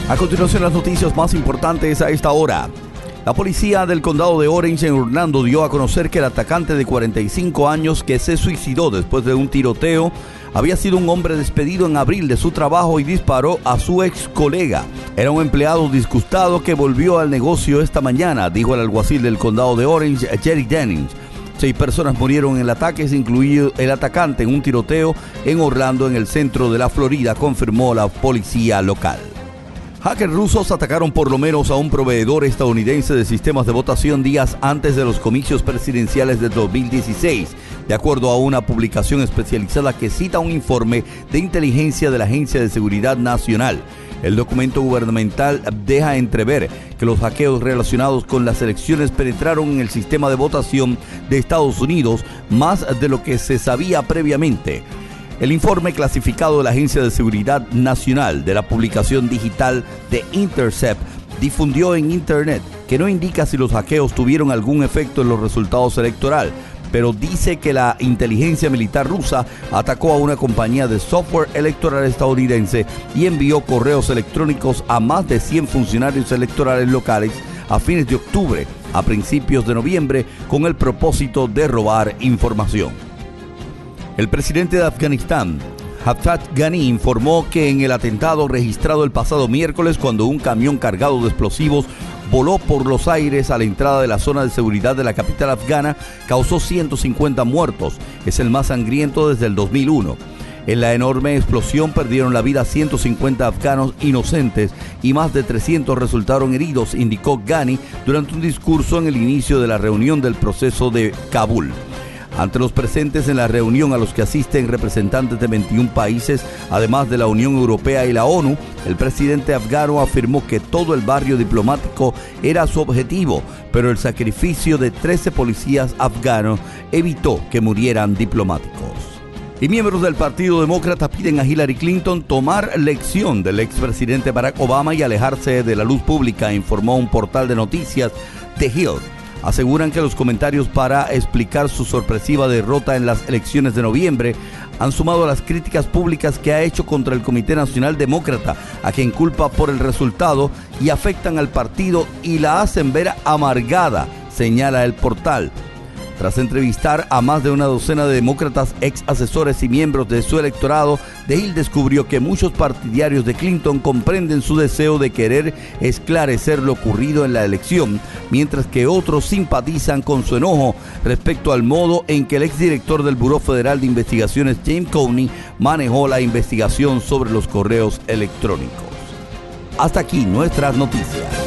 A continuación, las noticias más importantes a esta hora. La policía del condado de Orange en Orlando dio a conocer que el atacante de 45 años que se suicidó después de un tiroteo había sido un hombre despedido en abril de su trabajo y disparó a su ex colega. Era un empleado disgustado que volvió al negocio esta mañana, dijo el alguacil del condado de Orange, Jerry Dennings. 6 personas murieron en el ataque, incluido el atacante en un tiroteo en Orlando, en el centro de la Florida, confirmó la policía local. Hackers rusos atacaron por lo menos a un proveedor estadounidense de sistemas de votación días antes de los comicios presidenciales de 2016, de acuerdo a una publicación especializada que cita un informe de inteligencia de la Agencia de Seguridad Nacional. El documento gubernamental deja entrever que los hackeos relacionados con las elecciones penetraron en el sistema de votación de Estados Unidos más de lo que se sabía previamente. El informe clasificado de la Agencia de Seguridad Nacional de la publicación digital The Intercept difundió en Internet que no indica si los hackeos tuvieron algún efecto en los resultados electorales, pero dice que la inteligencia militar rusa atacó a una compañía de software electoral estadounidense y envió correos electrónicos a más de 100 funcionarios electorales locales a fines de octubre, a principios de noviembre, con el propósito de robar información. El presidente de Afganistán, Ashraf Ghani, informó que en el atentado registrado el pasado miércoles, cuando un camión cargado de explosivos voló por los aires a la entrada de la zona de seguridad de la capital afgana, causó 150 muertos. Es el más sangriento desde el 2001. En la enorme explosión perdieron la vida 150 afganos inocentes y más de 300 resultaron heridos, indicó Ghani durante un discurso en el inicio de la reunión del proceso de Kabul. Ante los presentes en la reunión, a los que asisten representantes de 21 países, además de la Unión Europea y la ONU, el presidente afgano afirmó que todo el barrio diplomático era su objetivo, pero el sacrificio de 13 policías afganos evitó que murieran diplomáticos. Y miembros del Partido Demócrata piden a Hillary Clinton tomar lección del expresidente Barack Obama y alejarse de la luz pública, informó un portal de noticias, The Hill. Aseguran que los comentarios para explicar su sorpresiva derrota en las elecciones de noviembre han sumado a las críticas públicas que ha hecho contra el Comité Nacional Demócrata, a quien culpa por el resultado, y afectan al partido y la hacen ver amargada, señala el portal. Tras entrevistar a más de una docena de demócratas, ex asesores y miembros de su electorado, The Hill descubrió que muchos partidarios de Clinton comprenden su deseo de querer esclarecer lo ocurrido en la elección, mientras que otros simpatizan con su enojo respecto al modo en que el exdirector del Buró Federal de Investigaciones, James Comey, manejó la investigación sobre los correos electrónicos. Hasta aquí nuestras noticias.